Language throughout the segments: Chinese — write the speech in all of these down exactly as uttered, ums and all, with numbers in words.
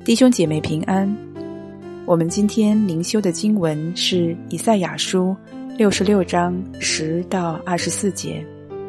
弟兄姐妹平安。我们今天灵修的经文是以赛亚书六十六章十到二十四节。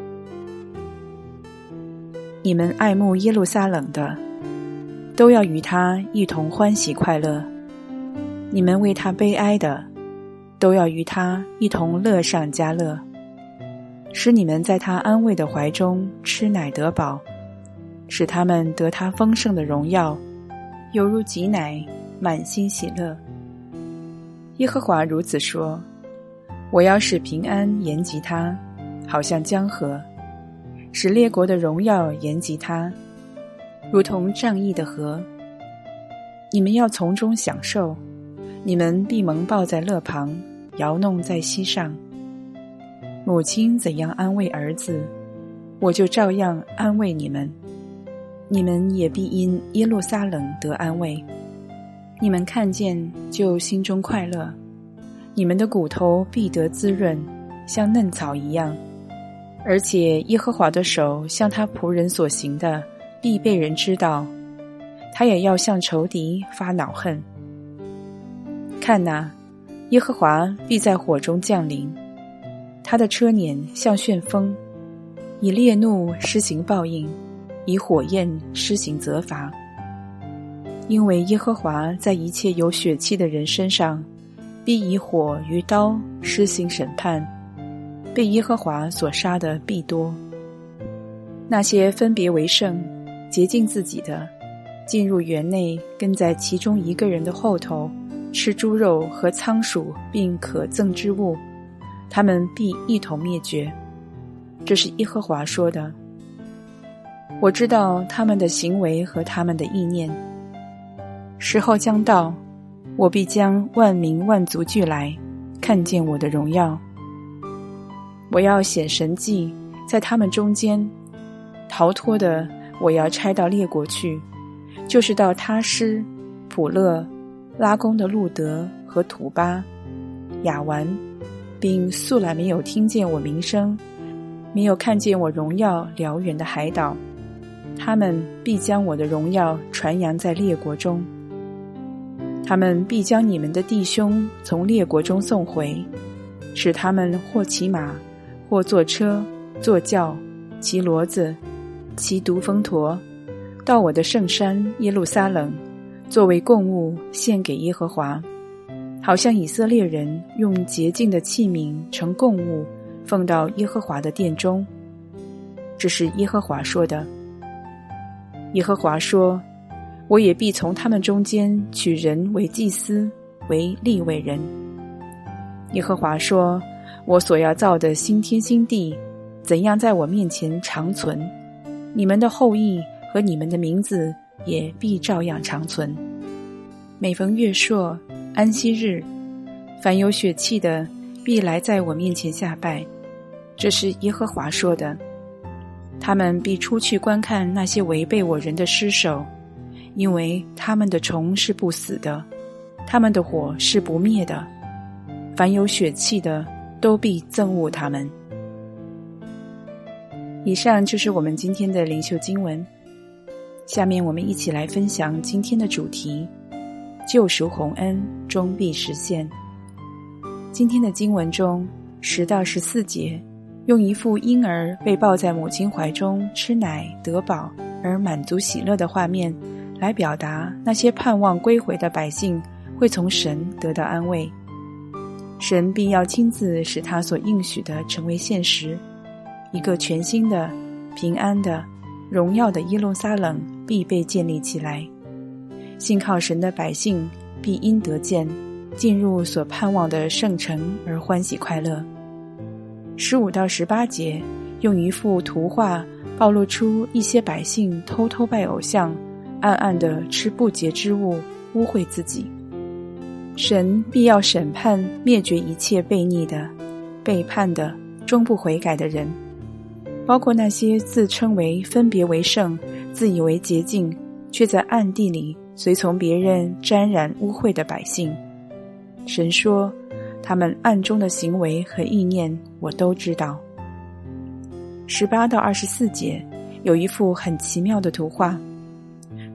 你们爱慕耶路撒冷的，都要与他一同欢喜快乐；你们为他悲哀的，都要与他一同乐上加乐，使你们在他安慰的怀中吃奶得饱，使他们得他丰盛的荣耀，犹如挤奶，满心喜乐。耶和华如此说：我要使平安延及他，好像江河；使列国的荣耀延及他，如同仗义的河。你们要从中享受，你们必蒙抱在勒旁，摇弄在膝上。母亲怎样安慰儿子，我就照样安慰你们。你们也必因耶路撒冷得安慰，你们看见就心中快乐，你们的骨头必得滋润，像嫩草一样。而且耶和华的手向他仆人所行的必被人知道，他也要向仇敌发恼恨。看哪，耶和华必在火中降临，他的车辇像旋风，以烈怒施行报应，以火焰施行责罚。因为耶和华在一切有血气的人身上，必以火与刀施行审判，被耶和华所杀的必多。那些分别为圣、洁净自己的，进入园内，跟在其中一个人的后头，吃猪肉和仓鼠并可憎之物，他们必一同灭绝。这是耶和华说的。我知道他们的行为和他们的意念，时候将到，我必将万民万族聚来，看见我的荣耀。我要显神迹在他们中间，逃脱的我要差到列国去，就是到他施、普勒、拉宫的路德和土巴、亚完，并素来没有听见我名声，没有看见我荣耀辽远的海岛。他们必将我的荣耀传扬在列国中，他们必将你们的弟兄从列国中送回，使他们或骑马，或坐车，坐轿，骑骡子，骑独峰驼，到我的圣山耶路撒冷，作为供物献给耶和华，好像以色列人用洁净的器皿盛供物，奉到耶和华的殿中。这是耶和华说的。耶和华说：我也必从他们中间取人为祭司，为利未人。耶和华说：我所要造的新天新地，怎样在我面前长存，你们的后裔和你们的名字也必照样长存。每逢月朔、安息日，凡有血气的必来在我面前下拜。这是耶和华说的。他们必出去观看那些违背我人的尸首，因为他们的虫是不死的，他们的火是不灭的，凡有血气的都必憎恶他们。以上就是我们今天的灵修经文。下面我们一起来分享今天的主题：救赎洪恩终必实现。今天的经文中十到十四节，用一副婴儿被抱在母亲怀中吃奶得饱而满足喜乐的画面，来表达那些盼望归回的百姓会从神得到安慰。神必要亲自使他所应许的成为现实，一个全新的、平安的、荣耀的耶路撒冷必被建立起来。信靠神的百姓必因得见，进入所盼望的圣城而欢喜快乐。十五到十八节，用一幅图画暴露出一些百姓偷偷拜偶像，暗暗地吃不洁之物，污秽自己。神必要审判灭绝一切悖逆的、背叛的、终不悔改的人，包括那些自称为分别为圣、自以为洁净，却在暗地里随从别人沾染污秽的百姓。神说，他们暗中的行为和意念我都知道。十八到二十四节有一幅很奇妙的图画，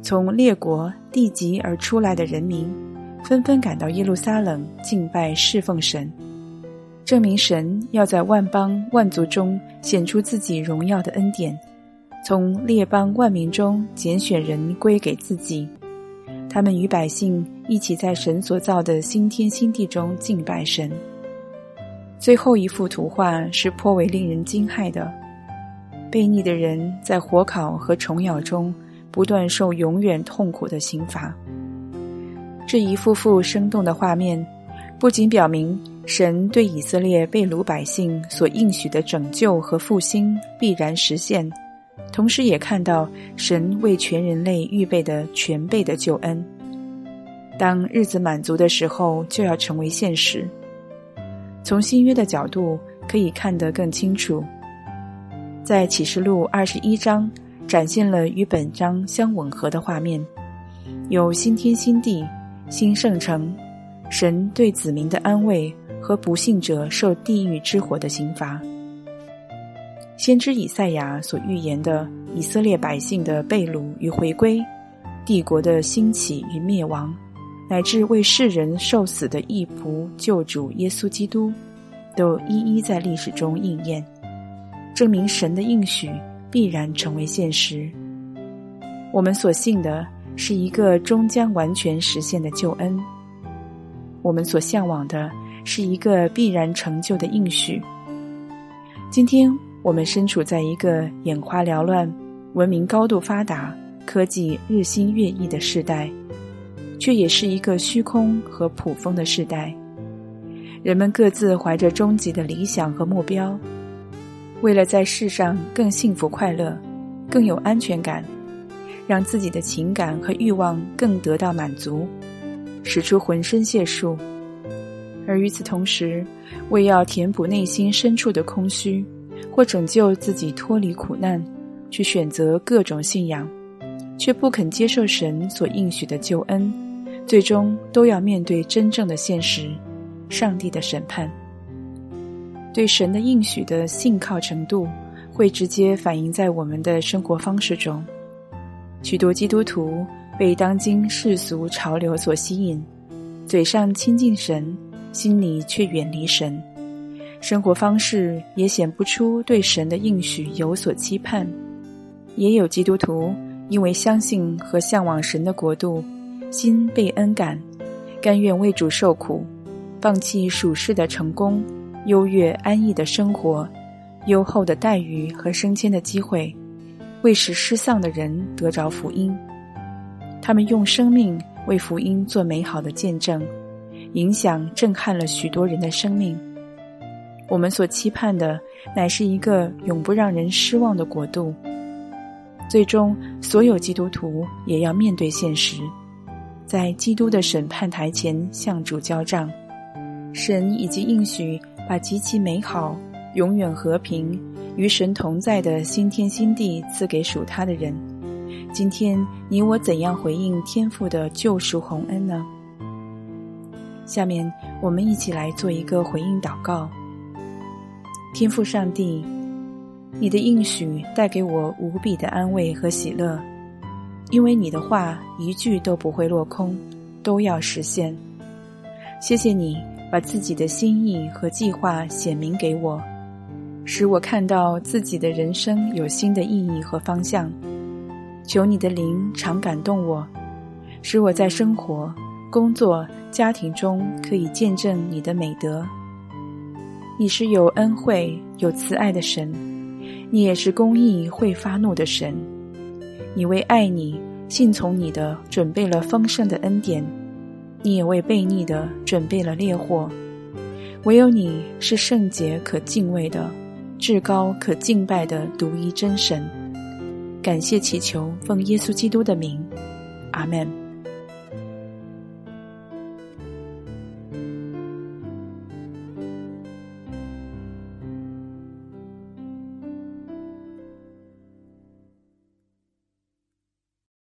从列国地极而出来的人民纷纷赶到耶路撒冷敬拜侍奉神，证明神要在万邦万族中显出自己荣耀的恩典，从列邦万民中拣选人归给自己，他们与百姓一起在神所造的新天新地中敬拜神。最后一幅图画是颇为令人惊骇的，悖逆的人在火烤和虫咬中不断受永远痛苦的刑罚。这一幅幅生动的画面不仅表明神对以色列被掳百姓所应许的拯救和复兴必然实现，同时也看到神为全人类预备的全备的救恩，当日子满足的时候就要成为现实。从新约的角度可以看得更清楚，在启示录二十一章展现了与本章相吻合的画面，有新天新地、新圣城，神对子民的安慰和不信者受地狱之火的刑罚。先知以赛亚所预言的以色列百姓的被掳与回归，帝国的兴起与灭亡，乃至为世人受死的义仆救主耶稣基督，都一一在历史中应验，证明神的应许必然成为现实。我们所信的是一个终将完全实现的救恩，我们所向往的是一个必然成就的应许。今天我们身处在一个眼花缭乱、文明高度发达、科技日新月异的时代，却也是一个虚空和捕风的时代。人们各自怀着终极的理想和目标，为了在世上更幸福快乐、更有安全感，让自己的情感和欲望更得到满足，使出浑身解数。而与此同时，为要填补内心深处的空虚，或拯救自己脱离苦难，去选择各种信仰，却不肯接受神所应许的救恩，最终都要面对真正的现实，上帝的审判。对神的应许的信靠程度，会直接反映在我们的生活方式中。许多基督徒被当今世俗潮流所吸引，嘴上亲近神，心里却远离神，生活方式也显不出对神的应许有所期盼。也有基督徒因为相信和向往神的国度，心被恩感，甘愿为主受苦，放弃属世的成功、优越安逸的生活、优厚的待遇和升迁的机会，为使失丧的人得着福音。他们用生命为福音做美好的见证，影响震撼了许多人的生命。我们所期盼的乃是一个永不让人失望的国度。最终所有基督徒也要面对现实，在基督的审判台前向主交账。神已经应许把极其美好、永远和平、与神同在的新天新地赐给属他的人。今天你我怎样回应天父的救赎宏恩呢？下面我们一起来做一个回应祷告。天父上帝，你的应许带给我无比的安慰和喜乐，因为你的话一句都不会落空，都要实现。谢谢你把自己的心意和计划显明给我，使我看到自己的人生有新的意义和方向。求你的灵常感动我，使我在生活、工作、家庭中可以见证你的美德。你是有恩惠、有慈爱的神，你也是公义会发怒的神。你为爱你、信从你的准备了丰盛的恩典，你也为悖逆的准备了烈火。唯有你是圣洁可敬畏的、至高可敬拜的独一真神。感谢祈求，奉耶稣基督的名，阿们。